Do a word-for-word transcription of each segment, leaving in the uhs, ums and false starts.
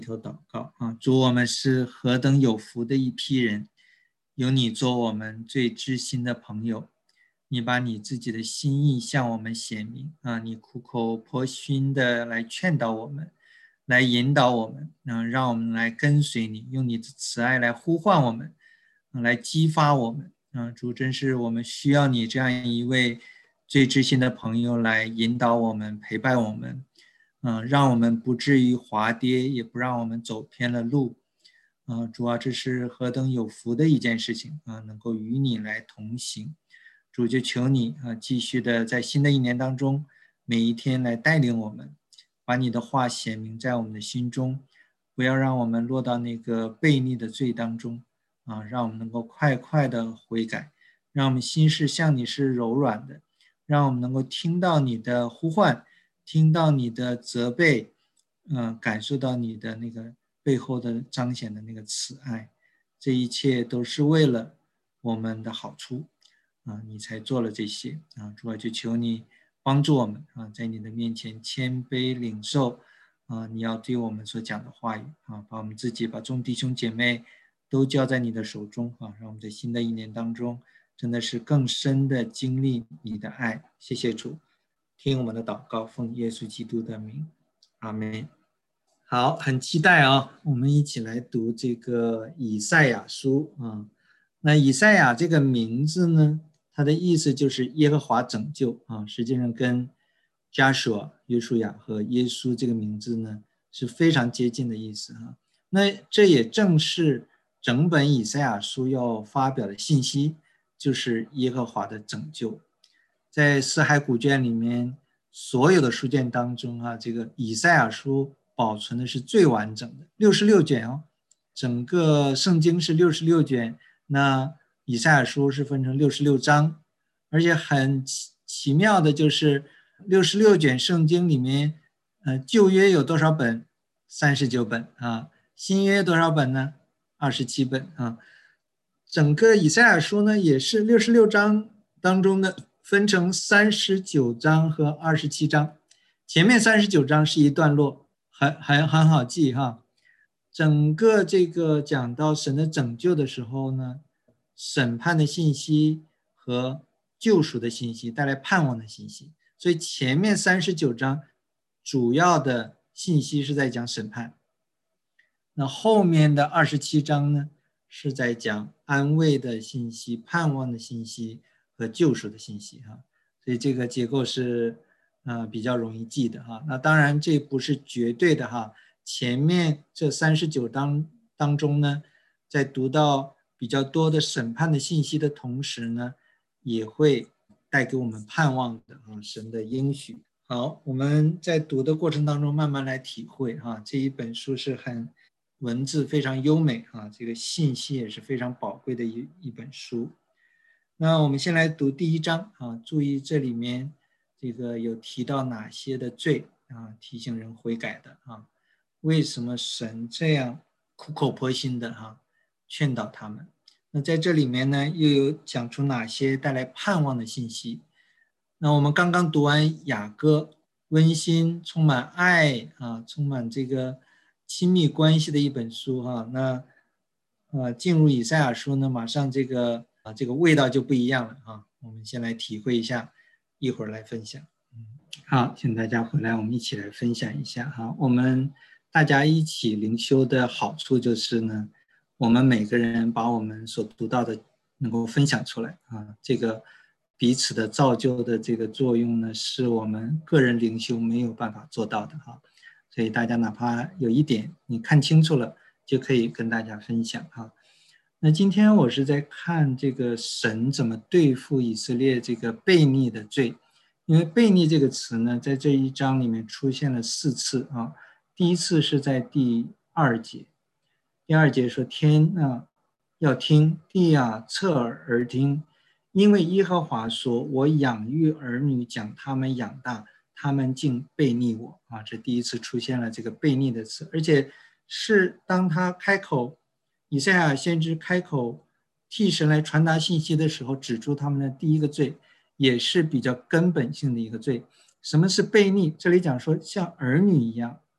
头祷告啊，主，我们是何等有福的一批人，有你做我们最知心的朋友，你把你自己的心意向我们显明啊，你苦口婆心的来劝导我们，来引导我们，嗯，让我们来跟随你，用你的慈爱来呼唤我们，来激发我们啊，主，真是我们需要你这样一位最知心的朋友来引导我们，陪伴我们。嗯，让我们不至于滑跌，也不让我们走偏了路。嗯，主啊，这是何等有福的一件事情啊，能够与你来同行。主，就求你啊，继续的在新的一年当中，每一天来带领我们，把你的话显明在我们的心中，不要让我们落到那个悖逆的罪当中啊，让我们能够快快的悔改，让我们心事向你是柔软的，让我们能够听到你的呼唤，听到你的责备，嗯，感受到你的那个背后的彰显的那个慈爱，这一切都是为了我们的好处啊，你才做了这些啊，主啊，就求你帮助我们啊，在你的面前谦卑领受啊，你要对我们所讲的话语啊，把我们自己把众弟兄姐妹都交在你的手中啊，让我们在新的一年当中真的是更深的经历你的爱，谢谢主。听我们的祷告，奉耶稣基督的名，阿们。好，很期待啊，我们一起来读这个以赛亚书啊。那以赛亚这个名字呢，它的意思就是耶和华拯救啊，实际上跟 Joshua 约书亚和耶稣这个名字呢是非常接近的意思啊。那这也正是整本以赛亚书要发表的信息，就是耶和华的拯救。在四海古卷里面，所有的书卷当中啊，这个以赛亚书保存的是最完整的，六十六卷哦。整个圣经是六十六卷，那以赛亚书是分成六十六章，而且很奇妙的就是六十六卷圣经里面，呃，旧约有多少本？三十九本啊。新约多少本呢？二十七本啊。整个以赛亚书呢，也是六十六章当中的分成三十九章和二十七章，前面三十九章是一段落，很很很好记哈。整个这个讲到神的拯救的时候呢，审判的信息和救赎的信息带来盼望的信息，所以前面三十九章主要的信息是在讲审判，那后面的二十七章呢，是在讲安慰的信息、盼望的信息和救赎的信息哈，所以这个结构是呃比较容易记的哈。那当然这不是绝对的哈，前面这三十九章当中呢，在读到比较多的审判的信息的同时呢，也会带给我们盼望的啊，神的应许。好，我们在读的过程当中慢慢来体会哈，这一本书是很文字非常优美啊，这个信息也是非常宝贵的一一本书。那我们先来读第一章啊，注意这里面这个有提到哪些的罪啊，提醒人悔改的啊，为什么神这样苦口婆心的哈、啊、劝导他们？那在这里面呢，又有讲出哪些带来盼望的信息？那我们刚刚读完雅歌，温馨、充满爱啊，充满这个亲密关系的一本书哈、啊。那呃，进入以赛亚书呢，马上这个啊这个味道就不一样了啊。我们先来体会一下，一会儿来分享。嗯，好，请大家回来，我们一起来分享一下哈。我们大家一起灵修的好处就是呢，我们每个人把我们所读到的能够分享出来啊，这个彼此的造就的这个作用呢，是我们个人灵修没有办法做到的哈。所以大家哪怕有一点你看清楚了，就可以跟大家分享哈。那今天我是在看这个神怎么对付以色列这个悖逆的罪，因为悖逆这个词呢，在这一章里面出现了四次啊。第一次是在第二节，第二节说天啊要听，地啊侧耳而听，因为耶和华说，我养育儿女，将他们养大，他们竟悖逆我啊。这第一次出现了这个悖逆的词，而且是当他开口，以赛亚先知开口替神来传达信息的时候，指出他们的第一个罪，也是比较根本性的一个罪。什么是悖逆？这里讲说像儿女一样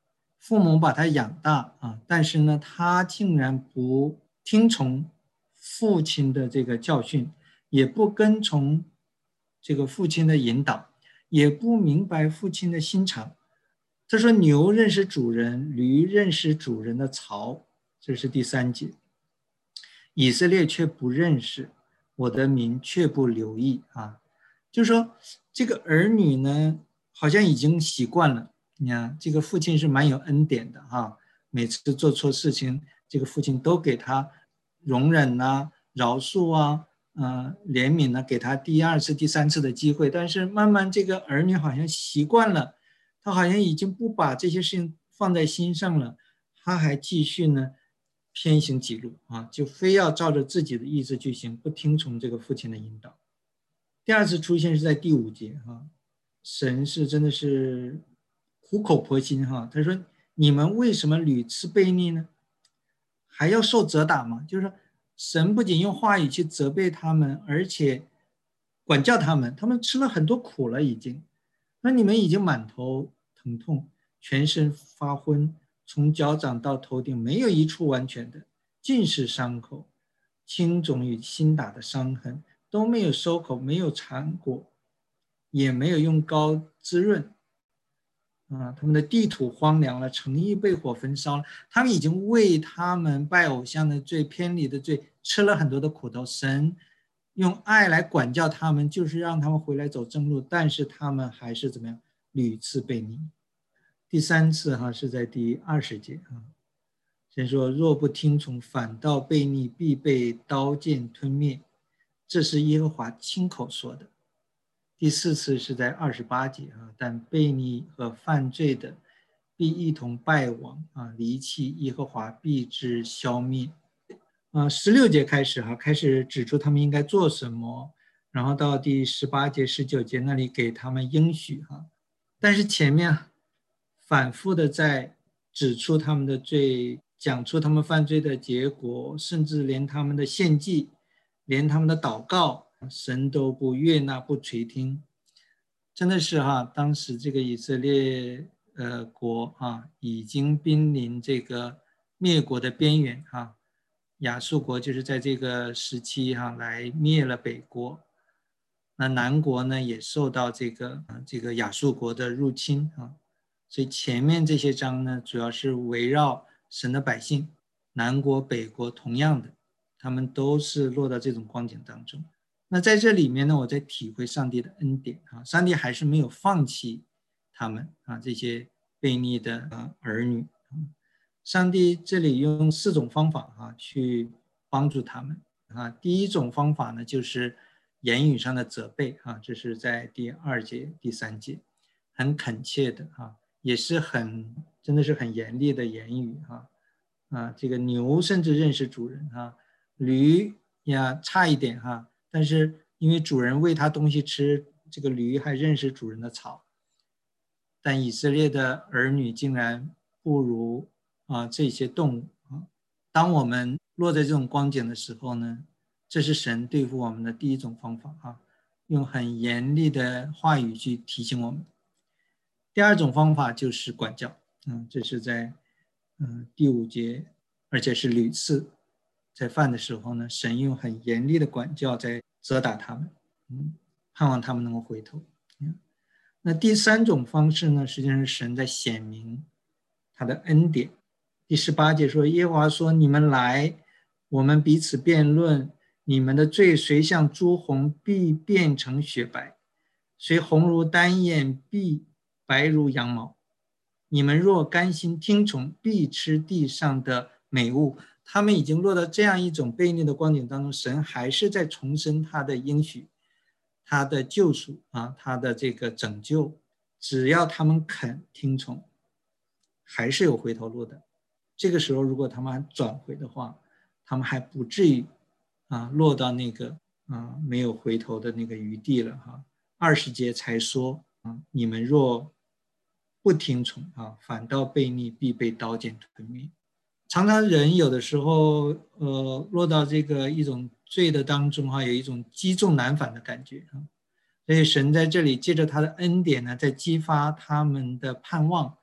父母把他养大啊，但是呢，他竟然不听从父亲的这个教训，也不跟从这个父亲的引导，也不明白父亲的心肠。他说：牛认识主人，驴认识主人的槽，这是第三节。以色列却不认识，我的民却不留意啊。就是说，这个儿女呢，好像已经习惯了。你看，这个父亲是蛮有恩典的哈，每次做错事情，这个父亲都给他容忍啊、饶恕啊、呃、怜悯呢、啊，给他第二次、第三次的机会。但是慢慢这个儿女好像习惯了，他好像已经不把这些事情放在心上了，他还继续呢偏行己路啊，就非要照着自己的意志去行，不听从这个父亲的引导。第二次出现是在第五节哈，神是真的是苦口婆心哈，他说：你们为什么屡次悖逆呢？还要受责打吗？就是说，神不仅用话语去责备他们，而且管教他们，他们吃了很多苦了已经。那你们已经满头疼痛，全身发昏，从脚掌到头顶没有一处完全的，尽是伤口，青肿与新打的伤痕，都没有收口，没有缠裹，也没有用膏滋润。啊，他们的地土荒凉了，城邑被火焚烧了。他们已经为他们拜偶像的罪、偏离的罪吃了很多的苦头。神用爱来管教他们，就是让他们回来走正路，但是他们还是怎么样，屡次悖逆。第三次哈是在第二十节啊，神说：若不听从，反倒悖逆，必被刀剑吞灭。这是耶和华亲口说的。第四次是在二十八节啊，但悖逆和犯罪的必一同败亡啊，离弃耶和华必之消灭啊。十六节开始哈、啊，开始指出他们应该做什么，然后到第十八节、十九节那里给他们应许哈、啊，但是前面反复的在指出他们的罪，讲出他们犯罪的结果，甚至连他们的献祭，连他们的祷告。神都不悦纳不垂听，真的是哈，当时这个以色列呃国啊，已经濒临这个灭国的边缘哈，亚述国就是在这个时期哈来灭了北国，那南国呢也受到这个这个亚述国的入侵啊，所以前面这些章呢主要是围绕神的百姓，南国北国同样的，他们都是落到这种光景当中。那在这里面呢，我在体会上帝的恩典啊，上帝还是没有放弃他们啊，这些悖逆的儿女。上帝这里用四种方法啊去帮助他们啊。第一种方法呢，就是言语上的责备啊，这是在第二节、第三节，很恳切的啊，也是很真的是很严厉的言语啊啊，这个牛甚至认识主人啊，驴呀差一点哈。但是因为主人喂它东西吃，这个驴还认识主人的草，但以色列的儿女竟然不如啊这些动物啊。当我们落在这种光景的时候呢，这是神对付我们的第一种方法啊，用很严厉的话语去提醒我们。第二种方法就是管教，嗯，这是在嗯第五节，而且是屡次。在犯的时候呢，神用很严厉的管教在责打他们，嗯，盼望他们能够回头。嗯，那第三种方式呢，实际上是神在显明他的恩典。第十八节说：耶和华说，你们来，我们彼此辩论，你们的罪谁像朱红，必变成雪白；谁红如丹焰，必白如羊毛。你们若甘心听从，必吃地上的美物。他们已经落到这样一种悖逆的光景当中，神还是在重申他的应许，他的救赎啊，他的这个拯救，只要他们肯听从，还是有回头路的。这个时候如果他们转回的话，他们还不至于啊落到那个啊没有回头的那个余地了哈。二十节才说啊，你们若不听从啊，反倒悖逆，必被刀剑吞灭。常常人有的时候，呃，落到这个一种罪的当中哈，有一种积重难返的感觉啊。所以神在这里借着他的恩典呢，在激发他们的盼望，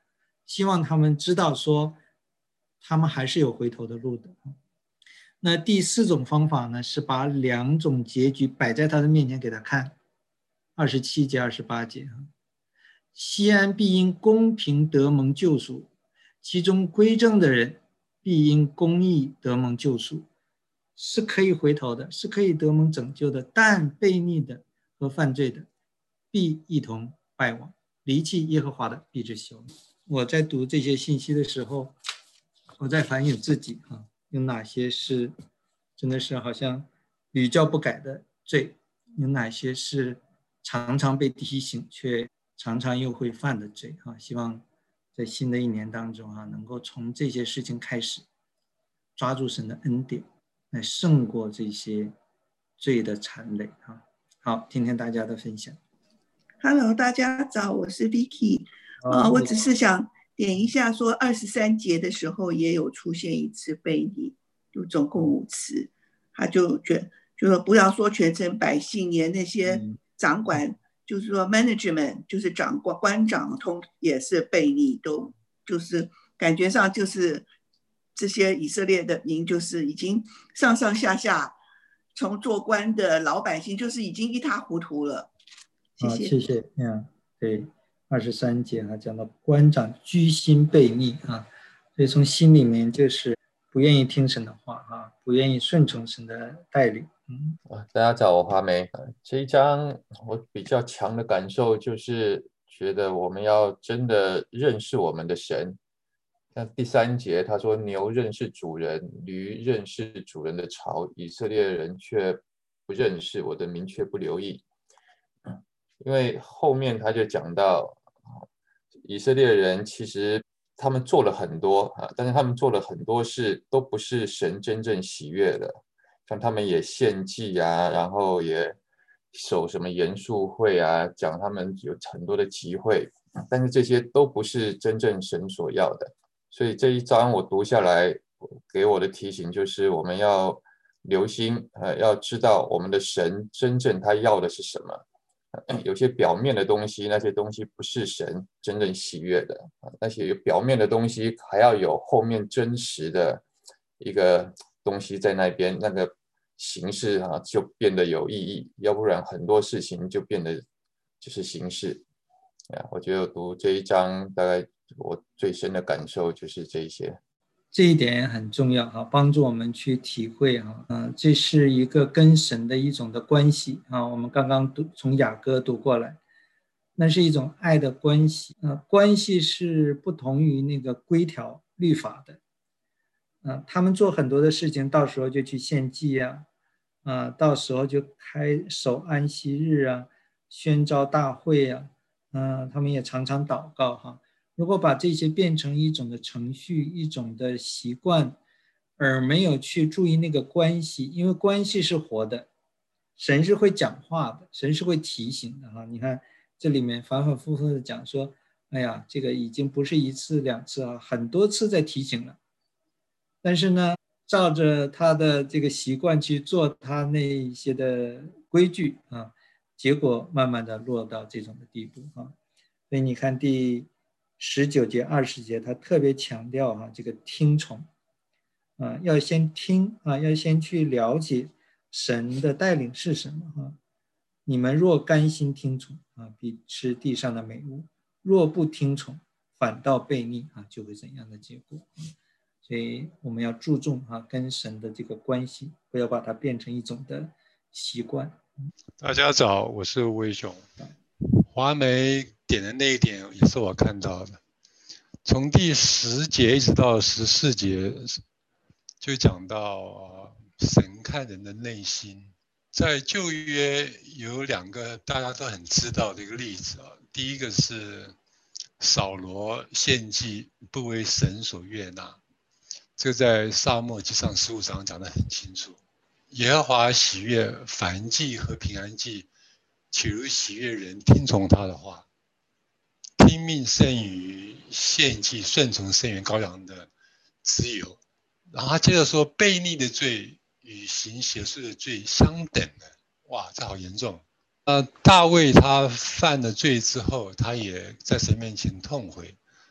希望他们知道说他们还是有回头的路的。那第四种方法呢，是把两种结局摆在他的面前给他看，二十七节二十八节，西安必因公平得蒙救赎，其中归正的人必因公义得蒙救赎，是可以回头的，是可以得蒙拯救的，但悖逆的和犯罪的必一同败亡，离弃耶和华的必致消灭。我在读这些信息的时候，我在反省自己啊，有哪些是真的是好像屡教不改的罪，有哪些是常常被提醒却常常又会犯的罪啊。希望在新的一年当中啊，能够从这些事情开始抓住神的恩典，来胜过这些罪的缠累啊。好，听听大家的分享。 Hello， 大家早，我是 Vicky。呃，我只是想点一下，说二十三节的时候也有出现一次悖逆，就总共五次。他就觉就说不要说全城百姓，连那些掌管，嗯、就是说 management， 就是长官官长通也是悖逆，都就是感觉上就是这些以色列的民就是已经上上下下，从做官的老百姓就是已经一塌糊涂了。谢谢。 谢谢。嗯，对，二十三节啊，讲到官长居心悖逆啊，所以从心里面就是不愿意听神的话啊，不愿意顺从神的带领。嗯， 大家早，我华梅。这一章我比较强的感受就是觉得我们要真的认识我们的神。像第三节他说牛认识主人，驴认识主人的槽，以色列人却不认识，我的民却不留意。因为后面他就讲到以色列人其实他们做了很多，但是他们做了很多事都不是神真正喜悦的，像他们也献祭啊，然后也守什么严肃会啊，讲他们有很多的集会，但是这些都不是真正神所要的。所以这一章我读下来给我的提醒就是我们要留心，呃，要知道我们的神真正他要的是什么。有些表面的东西，那些东西不是神真正喜悦的，那些有表面的东西还要有后面真实的一个东西在那边，那个形式啊就变得有意义，要不然很多事情就变得就是形式。我觉得我读这一章大概我最深的感受就是这一些。 这一点很重要啊，帮助我们去体会啊，嗯，这是一个跟神的一种的关系啊。我们刚刚读从雅歌读过来，那是一种爱的关系啊，关系是不同于那个规条律法的啊。他们做很多的事情，到时候就去献祭啊，啊，到时候就开守安息日啊，宣召大会啊，啊，他们也常常祷告哈。如果把这些变成一种的程序，一种的习惯，而没有去注意那个关系，因为关系是活的，神是会讲话的，神是会提醒的哈。你看这里面反反复复的讲说，哎呀，这个已经不是一次两次啊，很多次在提醒了。但是呢，照着他的这个习惯去做他那一些的规矩啊，结果慢慢的落到这种的地步啊。所以你看第十九节二十节他特别强调啊，这个听从啊，要先听啊，要先去了解神的带领是什么啊。你们若甘心听从啊，必吃地上的美物；若不听从，反倒悖逆啊，就会怎样的结果。所以我们要注重啊跟神的这个关系，不要把它变成一种的习惯。 大家早，我是威雄。华梅点的那一点也是我看到的，从第十节一直到十四节，就讲到神看人的内心。在旧约有两个大家都很知道的一个例子啊，第一个是扫罗献祭不为神所悦纳，这个在撒母耳记上十五章讲得很清楚。耶和华喜悦燔祭和平安祭，岂如喜悦人听从他的话。听命胜于献祭，顺从胜于羔羊的自由。然后他接着说，悖逆的罪与行邪术的罪相等的。哇，这好严重。呃，大卫他犯了罪之后，他也在神面前痛悔，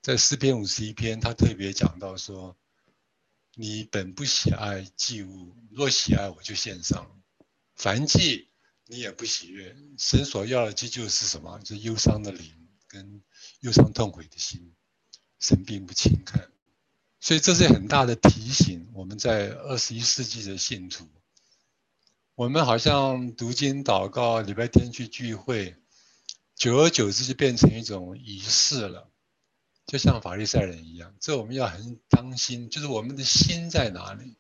在诗篇五十一篇，他特别讲到说，你本不喜爱祭物，若喜爱，我就献上。凡祭你也不喜悦，神所要的祭就是什么？就是忧伤的灵跟忧伤痛悔的心，神并不轻看。所以这是很大的提醒，我们在二十一世纪的信徒，我们好像读经祷告，礼拜天去聚会，久而久之就变成一种仪式了，就像法利赛人一样。这我们要很当心，就是我们的心在哪里。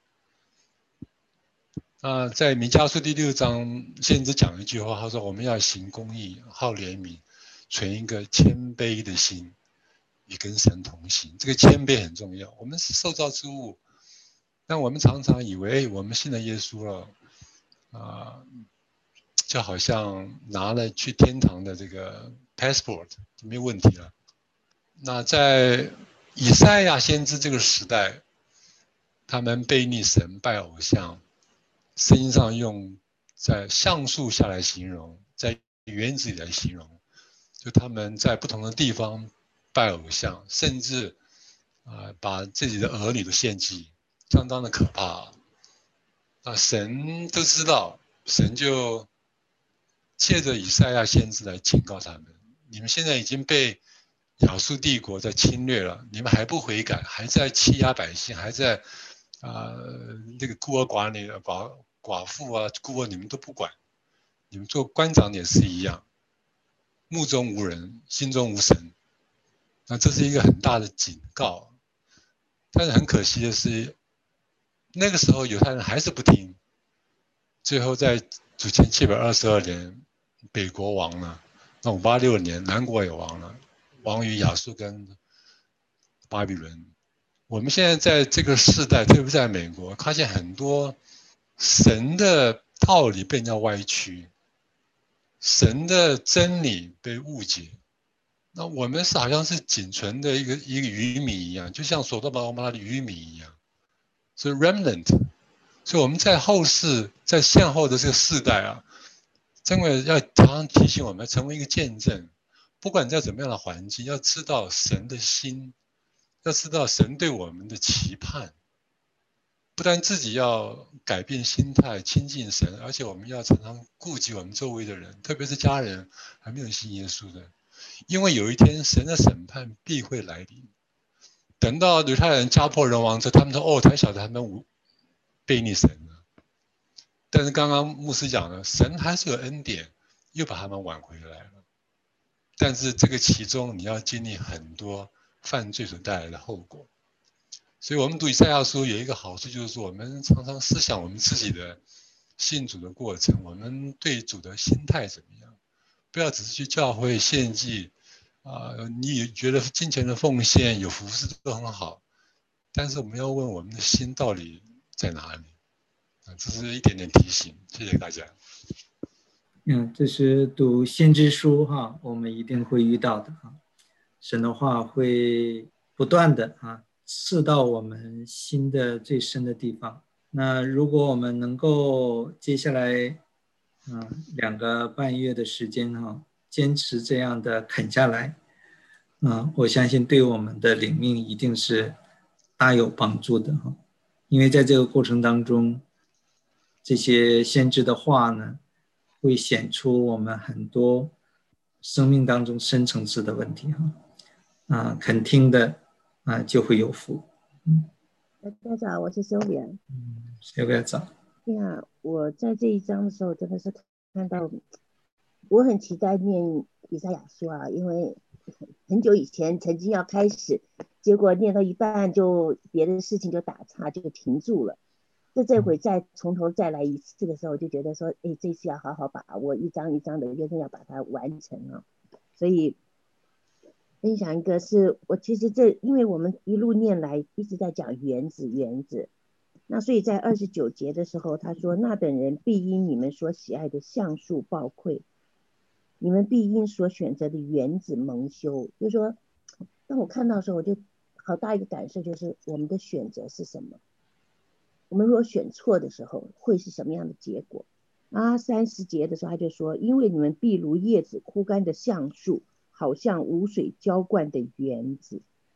啊，在弥迦书第六章，先知讲一句话，他说：“我们要行公义，好怜悯，存一个谦卑的心，与跟神同行。”这个谦卑很重要。我们是受造之物，但我们常常以为我们信了耶稣了，啊，就好像拿了去天堂的这个 passport 就没有问题了。那在以赛亚先知这个时代，他们背逆神，拜偶像。圣经上用在橡树下来形容，在园子里来形容，就他们在不同的地方拜偶像，甚至啊、呃、把自己的儿女都献祭，相当的可怕、啊。那神都知道，神就借着以赛亚先知来警告他们：你们现在已经被亚述帝国在侵略了，你们还不悔改，还在欺压百姓，还在啊、呃、那个孤儿寡女寡寡妇啊孤儿你们都不管，你们做官长也是一样，目中无人，心中无神。那这是一个很大的警告。但是很可惜的是，那个时候犹太人还是不听，最后在主前七百二十二年，北国亡了。那五八六年，南国也亡了，亡于亚述跟巴比伦。我们现在在这个世代，特别是在美国，发现很多神的道理被人家歪曲，神的真理被误解。那我们是好像是仅存的一个一个渔民一样，就像所多玛蛾摩拉的渔民一样，是 remnant。所以我们在后世，在现后的这个世代啊，真的要常常提醒我们，成为一个见证。不管在怎么样的环境，要知道神的心，要知道神对我们的期盼。不但自己要改变心态，亲近神，而且我们要常常顾及我们周围的人，特别是家人还没有信耶稣的，因为有一天神的审判必会来临。等到犹太人家破人亡之后，他们说：“哦，才晓得他们背逆神了。”但是刚刚牧师讲了，神还是有恩典，又把他们挽回来了。但是这个其中你要经历很多犯罪所带来的后果。所以我们读以赛亚书有一个好处，就是说我们常常思想我们自己的信主的过程，我们对主的心态怎么样，不要只是去教会献祭啊、呃，你也觉得金钱的奉献有服事都很好，但是我们要问我们的心到底在哪里啊？这是一点点提醒，谢谢大家。 嗯，这是读先知书哈，我们一定会遇到的哈。神的话会不断的啊刺到我们心的最深的地方。那如果我们能够接下来嗯两个半月的时间哈，坚持这样的啃下来，嗯，我相信对我们的灵命一定是大有帮助的哈。因为在这个过程当中，这些先知的话呢，会显出我们很多生命当中深层次的问题哈。啊，肯听的啊就会有福。嗯， 大家好，我是修莲。 嗯，修莲早。 对啊，我在这一章的时候真的是看到，我很期待念以赛亚书啊，因为很久以前曾经要开始，结果念到一半就别的事情就打岔就停住了。这这回再从头再来一次的时候，就觉得说，哎，这次要好好把握，一章一章的，真的要把它完成啊。所以分享一个是我其实这，因为我们一路念来一直在讲园子园子，那所以在二十九节的时候，他说：“那等人必因你们所喜爱的橡树抱愧，你们必因所选择的园子蒙羞。”就是说，当我看到的时候，我就好大一个感受，就是我们的选择是什么？我们如果选错的时候，会是什么样的结果？啊，三十节的时候他就说：“因为你们必如叶子枯干的橡树，好像无水浇灌的园子。”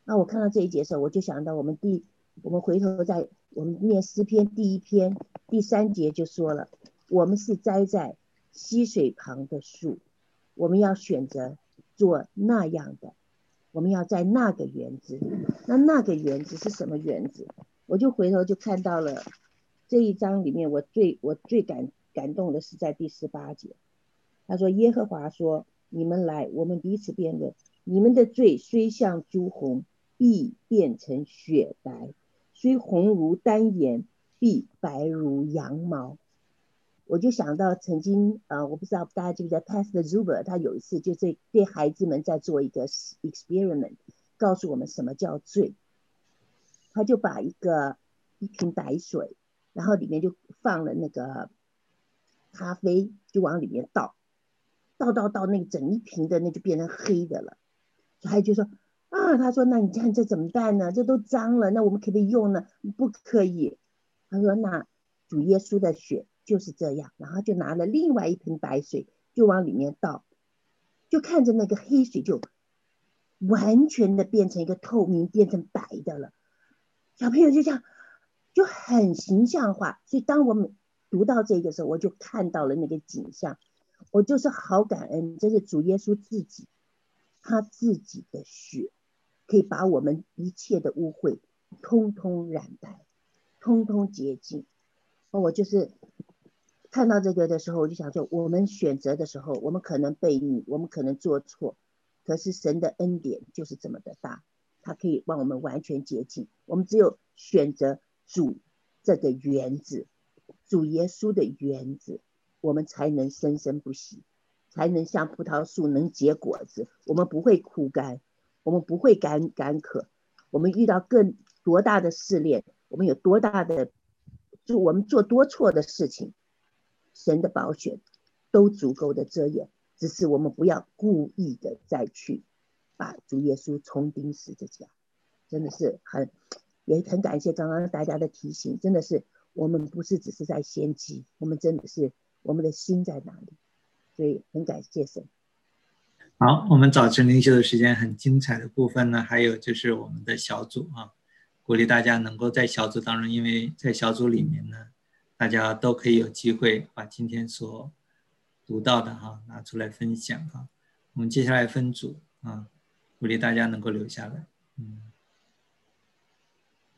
那我看到这一节的时候，我就想到我们第我们回头在我们念诗篇第一篇第三节就说了，我们是栽在溪水旁的树，我们要选择做那样的，我们要在那个园子。那那个园子是什么园子？我就回头就看到了这一章里面，我最我最感感动的是在第十八节，他说耶和华说，你们来，我们彼此辩论，你们的罪虽像朱红，必变成雪白，虽红如丹颜，必白如羊毛。我就想到曾经呃，我不知道大家记不记得 Pastor Zuber 他有一次就是对孩子们在做一个 experiment， 告诉我们什么叫罪。他就把一个一瓶白水，然后里面就放了那个咖啡，就往里面倒倒倒倒，那个整一瓶的那就变成黑的了。所以他就说啊，他说那你看这怎么办呢？这都脏了，那我们可不可以用呢？不可以。他说那主耶稣的血就是这样，然后就拿了另外一瓶白水就往里面倒，就看着那个黑水就完全的变成一个透明，变成白的了。小朋友就这样就很形象化，所以当我们读到这个时候，我就看到了那个景象，我就是好感恩，这是主耶稣自己，他自己的血可以把我们一切的污秽通通染白，通通洁净。我就是看到这个的时候，我就想说，我们选择的时候，我们可能悖逆，我们可能做错，可是神的恩典就是这么的大，它可以让我们完全洁净。我们只有选择主这个园子，主耶稣的园子，我们才能生生不息，才能像葡萄树能结果子，我们不会枯干，我们不会干干渴，我们遇到更多大的试炼，我们有多大的就我们做多错的事情，神的宝血都足够的遮掩，只是我们不要故意的再去把主耶稣重钉十字架。真的是很也很感谢刚刚大家的提醒，真的是我们不是只是在献祭，我们真的是我们的心在哪里，所以很感谢神。 好，我们早晨灵修的时间很精彩的部分呢，还有就是我们的小组啊，鼓励大家能够在小组当中，因为在小组里面呢，大家都可以有机会把今天所读到的哈拿出来分享哈。我们接下来分组啊，鼓励大家能够留下来。嗯。